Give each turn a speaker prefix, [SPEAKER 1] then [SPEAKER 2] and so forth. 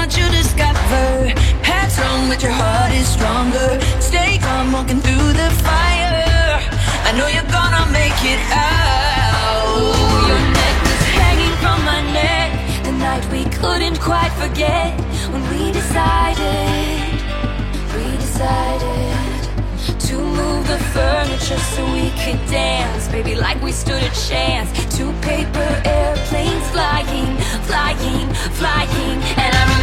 [SPEAKER 1] what you discover. Head on, but your heart is stronger. Stay calm, walking through the fire. I know you're gonna make it out.
[SPEAKER 2] Your neck was hanging from my neck the night we couldn't quite forget. When we decided to move the furniture so we could dance, baby, like we stood a chance. Two paper airplanes flying, flying, flying, and I